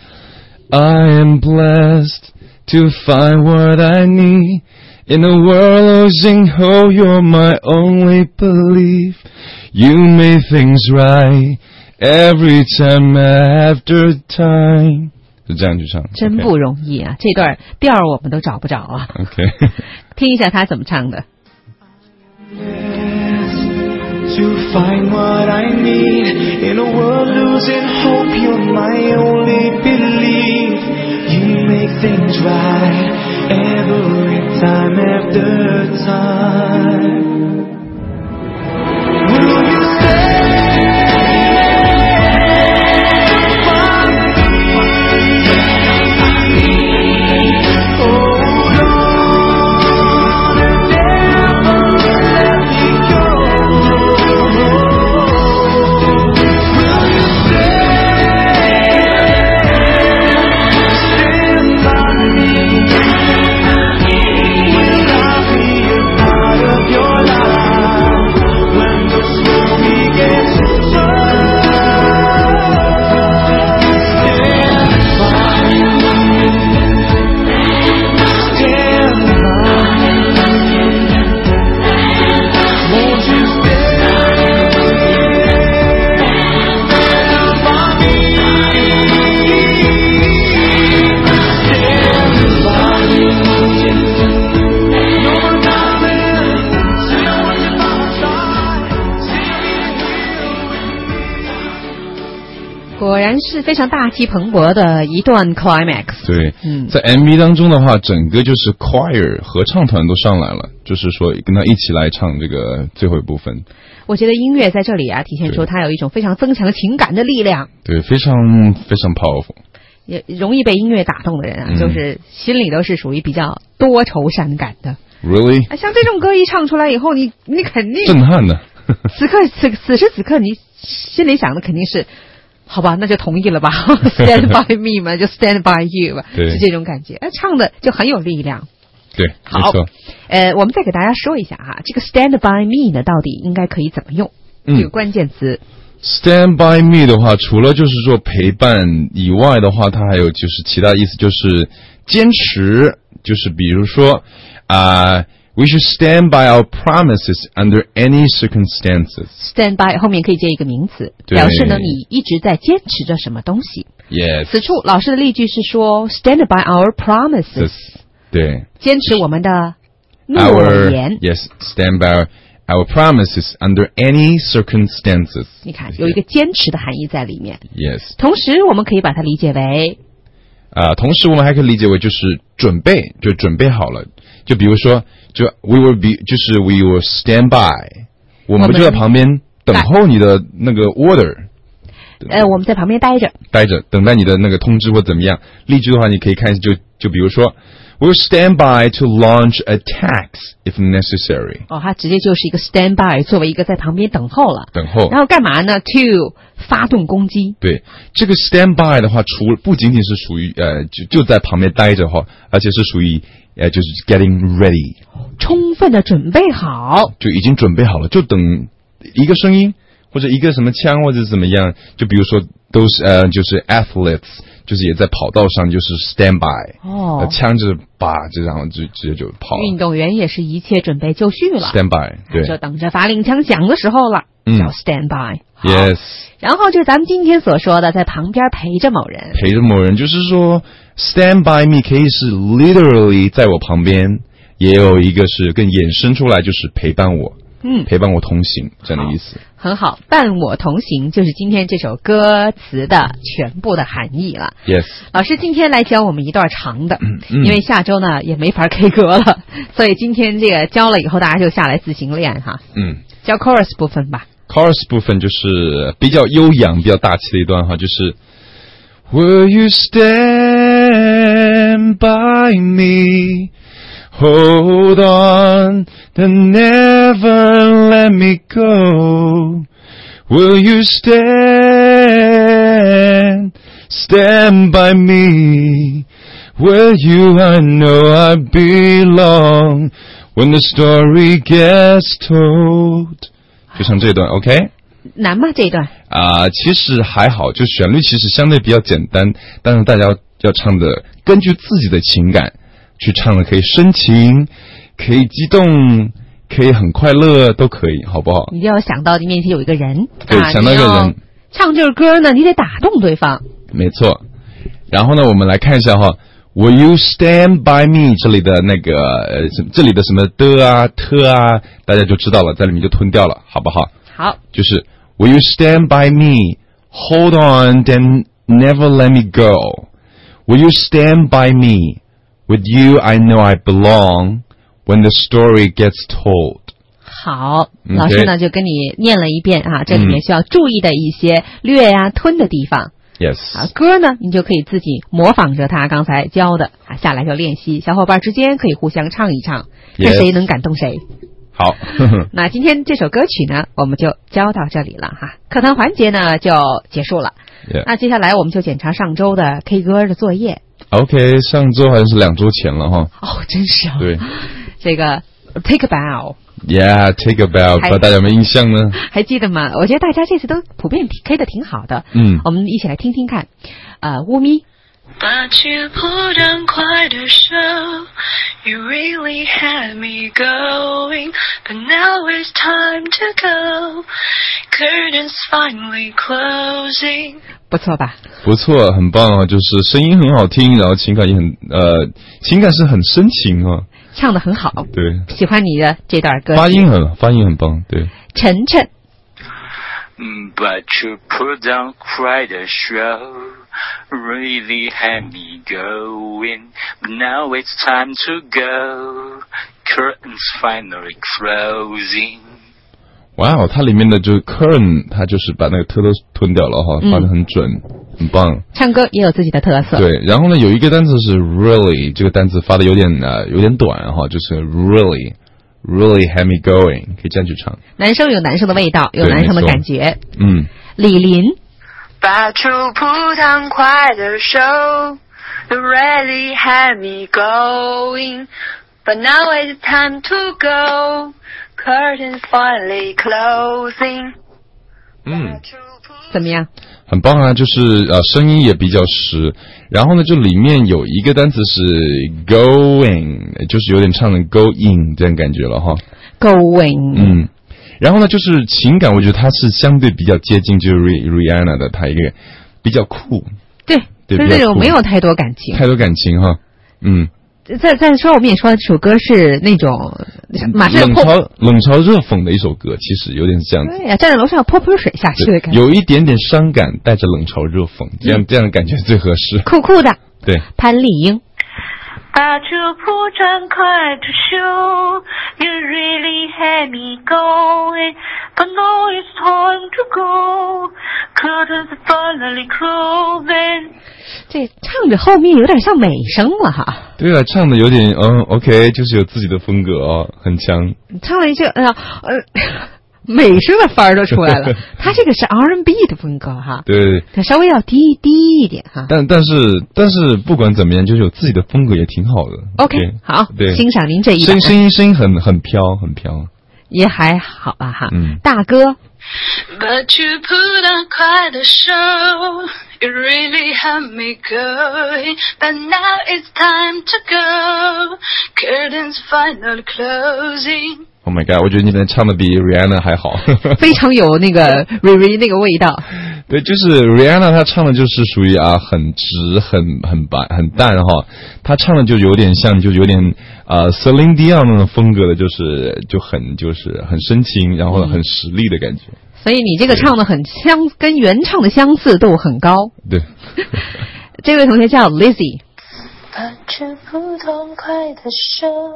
I am blessed to find what I need in a world losing hope. You're my only belief. You make things right every time after time. 就这样去唱， 真不容易啊！这段调我们都找不着啊。 OK， 听一下他怎么唱的。 To find what I need in a world losing hope, you're my only belief. You make things right every time after time. Will you stand by me? 果然是非常大气磅礴的一段 climax。 对，在 MV 当中的话，整个就是 choir 合唱团都上来了，就是说跟他一起来唱这个最后一部分。 我觉得音乐在这里啊，体现出它有一种非常增强情感的力量。 对，非常非常 powerful。 也容易被音乐打动的人啊，就是心里都是属于比较多愁善感的。 Really？ 像这种歌一唱出来以后，你肯定震撼的。 此时此刻，你心里想的肯定是，好吧，那就同意了吧，Stand by me 嘛，就 Stand by you 吧，是这种感觉。唱的就很有力量。 对，没错。 我们再给大家说一下哈，这个 Stand by me 呢，到底应该可以怎么用？这个关键词。 Stand by me 的话，除了就是说陪伴以外的话，它还有就是其他意思，就是坚持，就是比如说we should stand by our promises under any circumstances. Stand by 后面可以接一个名词，表示呢你一直在坚持着什么东西。 Yes. 此处老师的例句是说 Stand by our promises. 对， 坚持我们的诺言。 Yes, stand by our promises under any circumstances. 你看，有一个坚持的含义在里面。 Yes. 同时，我们可以把它理解为， 同时我们还可以理解为就是准备，就准备好了。就比如说，就 we will stand by， 我们就在旁边等候你的那个 order。 我们在旁边待着， 等待你的那个通知或怎么样。例句的话，你可以看就比如说。We'll stand by to launch attacks if necessary. 它直接就是一个 stand by， 作为一个在旁边等候了。 等候。 然后干嘛呢 ？To 发动攻击。 对，这个 stand by 的话，不仅仅是属于就在旁边待着哈，而且是属于就是 getting ready， 充分的准备好， 就已经准备好了，就等一个声音或者一个什么枪或者怎么样，就比如说都是就是 athletes。就是也在跑道上，就是 stand by， 枪着把这然后直接就跑了。 运动员也是一切准备就绪了 ，stand by， 对， 就等着发令枪响的时候了，叫 stand by。 Yes。 然后就是咱们今天所说的，在旁边陪着某人。 陪着某人，就是说 stand by me 可以是 literally 在我旁边，也有一个是更衍生出来，就是陪伴我。陪伴我同行这样的意思。 很好，伴我同行就是今天这首歌词的全部的含义了。 Yes。 老师今天来教我们一段长的，因为下周呢也没法 K 歌了，所以今天这个教了以后大家就下来自行练哈。教 chorus 部分吧。 chorus 部分就是比较悠扬、比较大气的一段哈，就是 Will you stand by me? Hold on, then never let me go. Will you stand by me? Where you I know I belong when the story gets told. 就唱这段 OK？ 难吗这一段？ 其实还好，就旋律其实相对比较简单，但是大家要唱的根据自己的情感去唱的，可以深情，可以激动，可以很快乐，都可以，好不好？ 你要想到你面前有一个人， 对，想到一个人， 唱这首歌呢，你得打动对方。 没错。然后呢，我们来看一下哈 ，Will you stand by me？ 这里的那个这里的什么的啊、特啊，大家就知道了，在里面就吞掉了，好不好？ 好， 就是 Will you stand by me? Hold on, then never let me go. Will you stand by me?With you, I know I belong when the story gets told. 好，老师呢就跟你念了一遍啊，这里面需要注意的一些略呀、吞的地方。 Yes。 歌呢，你就可以自己模仿着他刚才教的下来就练习。小伙伴之间可以互相唱一唱，看谁能感动谁。 好， 那今天这首歌曲呢，我们就教到这里了哈。课堂环节呢就结束了。那接下来我们就检查上周的 K 歌的作业。 OK， 上周好像是2周前了哈。 真是啊。 对， 这个 Take a bow。Yeah, take a bow， 不知道大家有没有印象呢？ 还记得吗？我觉得大家这次都普遍 K 的挺好的。我们一起来听听看。乌咪。 But you put on quite a show. You really had me going. But now it's time to go. Curtains finally closing. 不错吧？ 不错，很棒啊！就是声音很好听，然后情感也很情感是很深情啊， 唱得很好。 对， 喜欢你的这段歌。 发音很棒，对。 晨晨。 But you put on quite a show, really had me going. But now it's time to go, curtains finally closing. 哇哦，它里面的就是 curtain， 它就是把那个特都吞掉了哈，发得很准，很棒。 唱歌也有自己的特色。 对，然后呢，有一个单词是 really， 这个单词发的有点短哈，就是 really had me going， 可以这样去唱。 男生有男生的味道，有男生的感觉。李林。 But you put on quite a show, you really had me going. But now it's time to go, curtains finally closing. 怎么样？ 很棒啊，就是声音也比较实，然后呢，就里面有一个单词是 going， 就是有点唱的 go in 这样感觉了哈。 going。 然后呢，就是情感，我觉得它是相对比较接近，就是 Rihanna 的，它一个比较酷。 对，就是那种没有太多感情。 太多感情哈， 再说，我们也说这首歌是那种马上冷嘲热讽的一首歌，其实有点是这样子。 对呀，站在楼上要泼盆水下去的感觉， 有一点点伤感，带着冷嘲热讽，这样的感觉最合适。 酷酷的。 对， 潘丽英。 But you put on quite a show, you really had me going. But now it's time to go, curtains finally closing. 这唱着后面有点像美声了哈。 对啊，唱的有点OK， 就是有自己的风格哦，很强。 唱了一些美声的范儿都出来了。他这个是 R&B 的风格哈。 对， 他稍微要低一点哈。 但是不管怎么样，就是有自己的风格也挺好的。 OK， 好，对，欣赏您这一版。 声音很飘。 也还好吧哈。大哥。 But you put on quite a show, you really had me going. But now it's time to go, curtains finally closing. Oh my god， 我觉得你们唱的比 Rihanna 还好。 非常有那个 Riri 那个味道。 对，就是 Rihanna 她唱的就是属于很直很白很淡哈，她唱的就有点像就有点Celine Dion 那种风格的，就很深情，然后很实力的感觉。 所以你这个唱的很跟原唱的相似度很高。 对。 这位同学叫 Lizzie。 But you put on quite a show,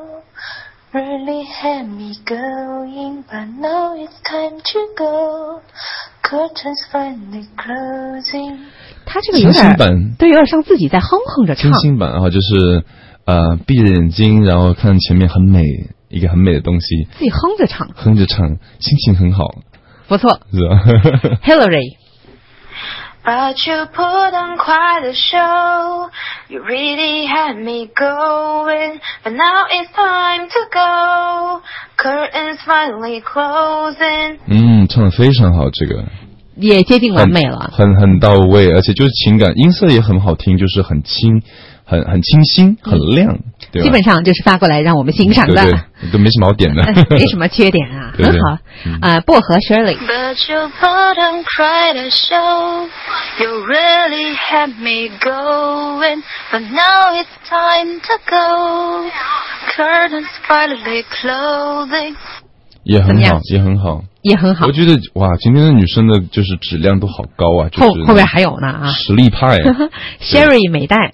really had me going. But now it's time to go, curtains finally closing. 他这个有点对，有点像自己在哼着唱。 清新版啊，就是闭着眼睛，然后看前面一个很美的东西， 自己哼着唱， 心情很好。 不错， 是吧 ？Hillary。 But you put on quite a show, you really had me going. But now it's time to go, curtains finally closing. 唱得非常好，这个也接近完美了， 很到位，而且就是情感，音色也很好听，就是很清新，很亮，对吧？ 基本上就是发过来让我们欣赏的， 对，都没什么好点的， 没什么缺点啊，很好。薄荷 Shirley。 But you put on quite a show, you really had me going. But now it's time to go, curtains finally closing. 也很好。我觉得哇，今天的女生的就是质量都好高啊，就是后边还有呢啊， 实力派。 Sherry 美代。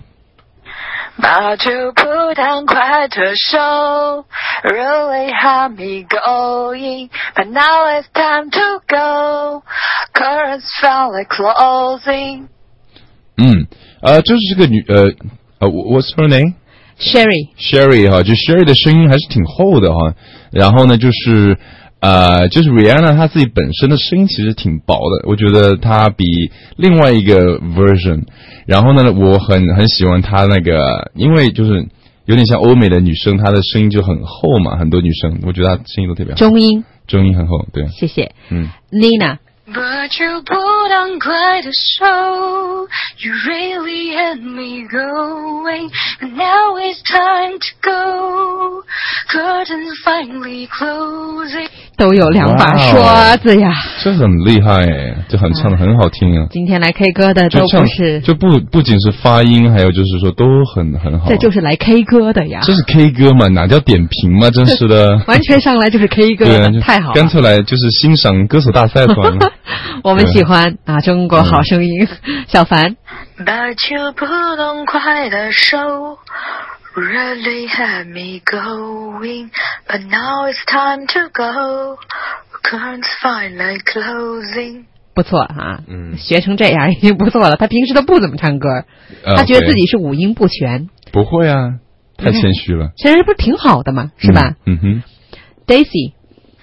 But you put on quite a show, really had me going. But now it's time to go, curtains finally closing. 就是这个女what's her name? Sherry 哈，就 Sherry 的声音还是挺厚的哈。然后呢，就是Rihanna 她自己本身的声音其实挺薄的，我觉得她比另外一个 version。然后呢，我很喜欢她那个，因为就是有点像欧美的女生，她的声音就很厚嘛，很多女生，我觉得她声音都特别好。中音很厚，对。 谢谢。Nina。 But you put on quite a show, You really had me going, but now it's time to go. Curtains finally closing. 都有两把刷子呀， 这很厉害哎，这很唱得很好听啊。 今天来 K 歌的都不是， 就不仅是发音，还有就是说都很好。 这就是来 K 歌的呀。 这是 K 歌嘛，哪叫点评嘛，真是的。 完全上来就是 K 歌的，太好了。 干脆来就是欣赏歌手大赛团了。 我们喜欢啊，中国好声音，小凡。 But you put on quite a show, really had me going. But now it's time to go, curtains finally closing. 不错啊，学成这样已经不错了。他平时都不怎么唱歌，他觉得自己是五音不全。 不会啊，太谦虚了。 其实不是挺好的吗？是吧？Daisy。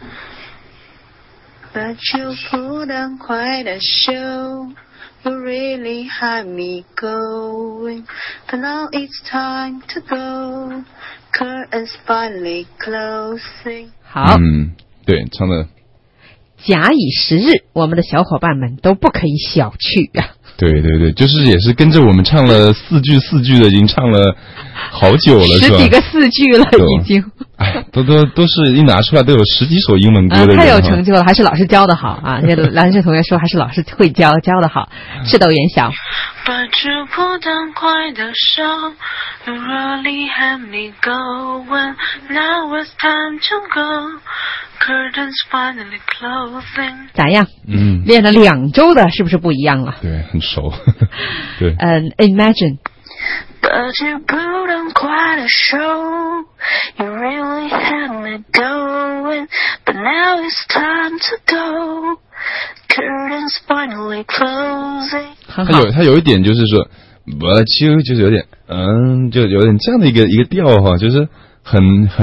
But you put on quite a show, you really had me going. But now it's time to go, curtains finally closing. 好， 对，唱的。 假以时日，我们的小伙伴们都不可以小觑啊。 对对对，就是也是跟着我们唱了四句的，已经唱了好久了，是吧？ 十几个4句了已经。 哎，都是一拿出来都有10几首英文歌的人， 太有成就了，还是老师教的好啊！这蓝轩同学说还是老师会教的好，是窦元晓。 But you put on quite a show, you really had me going. Now it's time to go, curtains finally closing. 咋样？练了2周的，是不是不一样了？ 对，很熟。对。 Imagine. But you put on quite a show, you really had me going. But now it's time to go, curtains finally closing. 他有一点就是说 ，but you 就是有点就有点这样的一个调哈，就是很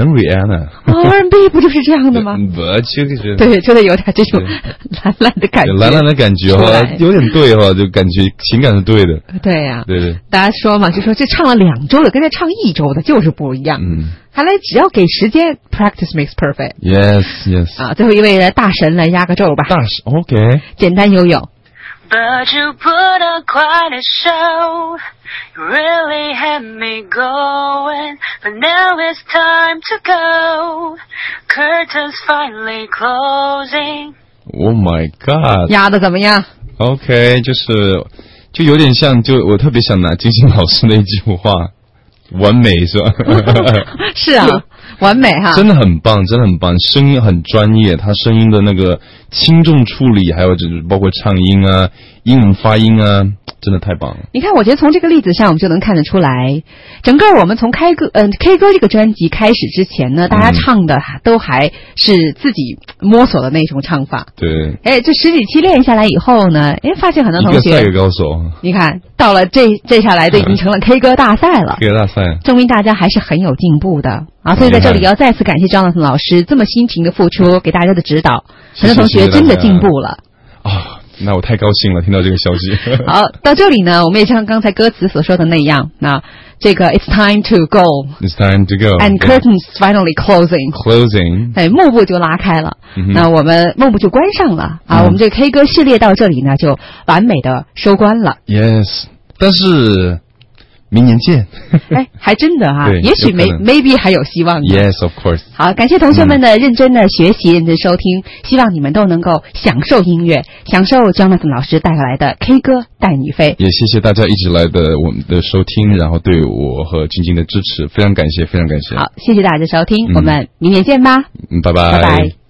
Rihanna。R&B 不就是这样的吗？ but you 对，真的有点这种懒懒的感觉， 懒懒的感觉哈，有点对哈，就感觉情感是对的。 对呀， 对， 大家说嘛，就说这唱了2周的跟这唱1周的就是不一样。看来只要给时间 ，practice makes perfect. Yes. 啊，最后一位大神来压个轴吧。 大神 ，OK。 简单悠悠。 But you put on quite a show, you really had me going. But now it's time to go, curtains finally closing. Oh my God！ 压的怎么样 ？OK，就有点像，我特别想拿金星老师那句话，完美是吧？ 是啊。完美哈， 真的很棒，声音很专业，他声音的那个轻重处理，还有就是包括唱音啊、英文发音啊，真的太棒了。 你看，我觉得从这个例子上，我们就能看得出来，整个我们从K歌这个专辑开始之前呢，大家唱的都还是自己摸索的那种唱法。 对。 这10几期练下来以后呢，发现很多同学一个赛个高手。 你看到了这下来，都已经成了K歌大赛了。 K歌大赛， 证明大家还是很有进步的啊！所以在这里要再次感谢Jonathan老师这么辛勤的付出，给大家的指导，很多同学真的进步了啊！那我太高兴了，听到这个消息。 好，到这里呢，我们也像刚才歌词所说的那样，那这个 It's time to go, It's time to go, and curtains finally closing. 哎，幕布就拉开了，那我们幕布就关上了啊！我们这个 K 歌系列到这里呢，就完美的收官了。 Yes， 但是。明年见。 还真的哈，也许maybe 还有希望的。 Yes, of course. 好，感谢同学们的认真的学习、认真收听，希望你们都能够享受音乐，享受 Jonathan 老师带来的 K 歌带你飞。 也谢谢大家一直来的我们的收听，然后对我和晶晶的支持，非常感谢，非常感谢。 好，谢谢大家的收听，我们明年见吧。 拜拜。 拜拜。